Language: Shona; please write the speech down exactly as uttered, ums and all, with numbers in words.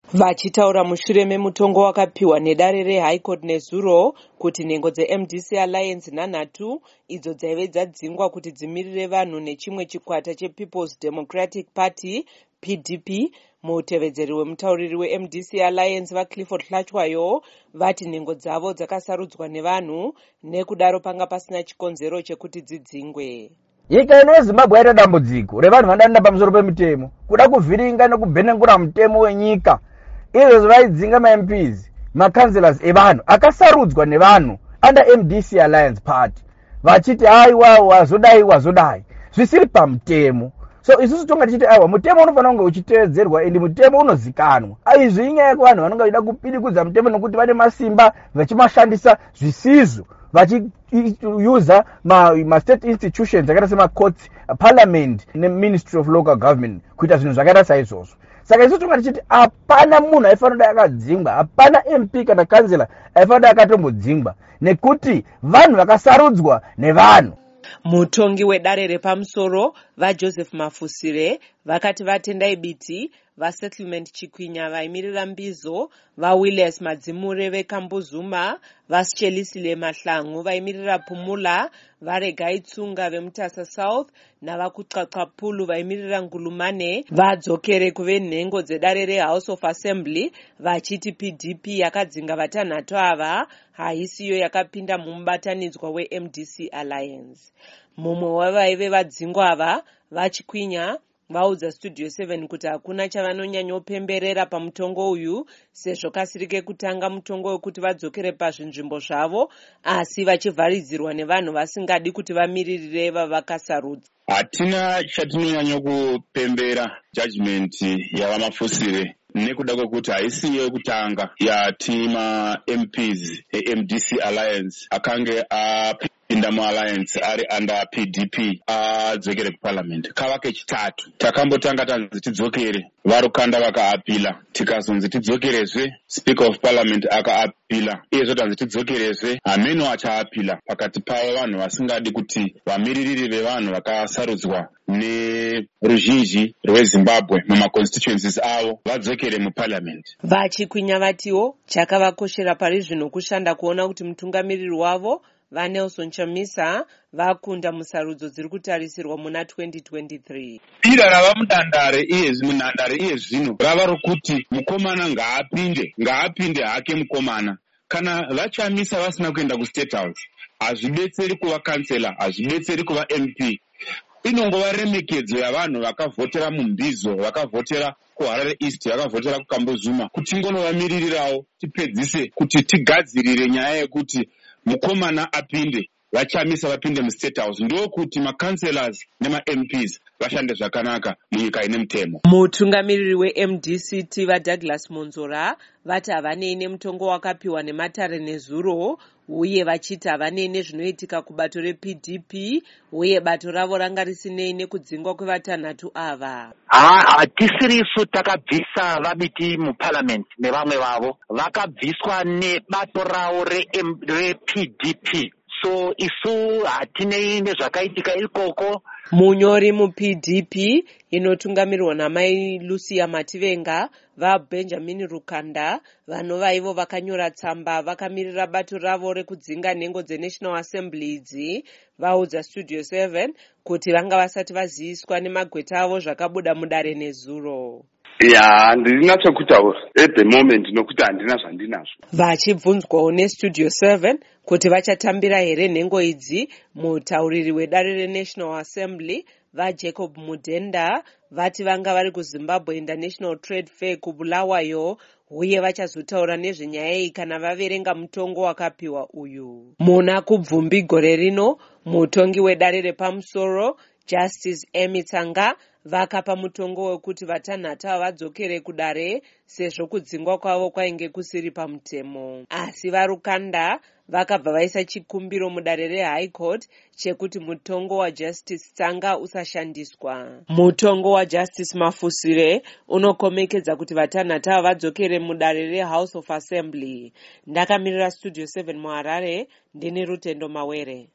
Vachitaura mushure memutongo wakapiwa nedare reHigh Court nezuro kuti nhengo dzeM D C Alliance nhanhatu idzo dzaive dzadzingwa kuti dzimirire vanhu nechimwe chikwata chePeople's Democratic Party P D P, mutevedzeri wemutauriri weM D C Alliance vaClifford Hlatshwayo vati nhengo dzavo dzakasarudzwa nevanhu nekudaro panga pasina chikonzero chekuti dzidzingwe. Nyika ino yeZimbabwe yaita dambudziko revanhu vanoenda pamusoro pemutemo kuda kuvhiringa nekubhenengura mutemo wenyika. Izvo zvaidzinga maM Ps makanselas evanhu akasarudzwa nevanhu under M D C Alliance Party vachiti aiwa wazodai wazodai zvisiri pamutemo. So isusu tonga tichiti aiwa mutemo unofanira kunge uchitevedzerwa ende mutemo unozikanwa. Izvi inyaya yekuvanhu vanonga vachida kupirikudza mutemo nokuti vane masimba vachimashandisa zvisizvo vachiuza ma, ma state institutions zvakaita semacourts, parliament neministry of local government kuita zvinhu zvakaita saizvozvo. Saka isusu tonga tichiti hapana munhu aifanira akadzingwa, hapana M P kana kansela aifanira akatombodzingwa nekuti vanhu vakasarudzwa nevanhu. Mutongi wedare repamusoro vaJoseph Mafusire vakati vatendai biti vaSettlement Chikwinya vaimirira Mbizo, vaWilliams Madzimure veKambuzuma, vaSchelisile Mahlangu vaimirira Pumula, vaRegai Tsunga veMutasa South navakuXaXapulu vaimirira Ngulumane vadzokere kuve nhengo dzedare reHouse of Assembly vachiti P D P yakadzinga vatanhatu ava haisiyo yakapinda mumubatanidzwa weM D C Alliance. Mumwe wavaive vadzingwa ava vaChikwinya vaudza Studio seven kuti hakuna chavanonyanyopemberera pamutongo uyu sezvo kasiri kekutanga mutongo wekuti vadzokere pazvinzvimbo zvavo asi vachivharidzirwa nevanhu vasingadi kuti vamiririre vavakasarudza. Hatina chatinonyanya kupembera judgment yavaMafusire nekuda kwekuti haisiyo yekutanga yatima M Ps eM D C Alliance akange apinda mualliance ari under P D P adzokere kuparliament. Kava kechitatu takambotanga tanzi tidzokere, varukanda vakaapila, tikazonzi tidzokerezve, speaker of parliament akaapila, iyezvo tanzi tidzokerezve, hameno achaapila. Pakati pavo vanhu vasingadi kuti vamiririri vevanhu vakasarudzwa neruzhinji rweZimbabwe mumaconstituencies avo vadzokere muparliament. VaChikwinya vatiwo chakavakoshera pari zvino kushanda kuona kuti mutungamiriri wavo vaNelson Chamisa vakunda musarudzo dziri kutarisirwa muna twenty twenty-three. Ira rava mudandare iyezvi munhandare iyezvino rava rokuti mukomana ngaapinde ngaapinde hake mukomana. Kana vaChamisa vasina kuenda kuState House hazvidetseri kuva kansela, hazvidetseri kuva M P. Inongova remekedzo yavanhu vakavhotera muMbizo, vakavhotera kuHarare East, vakavhotera kuKambuzuma kuti ngonovamiririrawo tipedzise kuti tigadzirire nyaya yekuti mukomana apinde, vaChamisa vapinde muState House, ndokuti makanselas nemaM Ps vashande zvakanaka munyika ine mutemo. Mutungamiriri weM D C T vaDouglas Monzora vati havanei nemutongo wakapiwa nematare nezuro uye vachiti havanei nezvinoitika kubato reP D P uye bato ravo ranga risinei nekudzingwa kwevatanhatu ava. Hatisirisu takabvisa vabiti muparliament nevamwe vavo vakabviswa nebato ravo reP D P. So isu hatinei nezvakaitika ikoko. Munyori muP D P inotungamirirwa namai Lucia Mativenga vaBenjamin Rukanda vanova ivo vakanyora tsamba vakamirira bato ravo rekudzinga nhengo dzeNational Assembly idzi vaudza Studio seven kuti vanga vasati vaziviswa nemagweta avo zvakabuda mudare nezuro. Ya, handina chekutaura at the moment nokuti handina zvandinazvo. Vachibvunzwawo neStudio seven kuti vachatambira here nhengo idzi, mutauriri wedare reNational Assembly vaJacob Mudenda vati vanga vari kuZimbabwe International Trade Fair kuBulawayo uye vachazotaura nezvenyaya iyi kana vaverenga mutongo wakapiwa uyu. Muna kubvumbi gore rino mutongi wedare repamusoro Justice Amy Tsanga vakapa mutongo wekuti vatanhatu vadzokere kudare sezvo kudzingwa kwavo kwainge kusiri pamutemo. Asi varukanda vakabva vaisa chikumbiro mudare reHigh Court chekuti mutongo waJustice Tsanga usashandiswa. Mutongo waJustice Mafusire unokomekedza kuti vatanhatu vadzokere mudare reHouse of Assembly. Ndakamirira Studio seven muHarare, ndini Rutendo Mawere.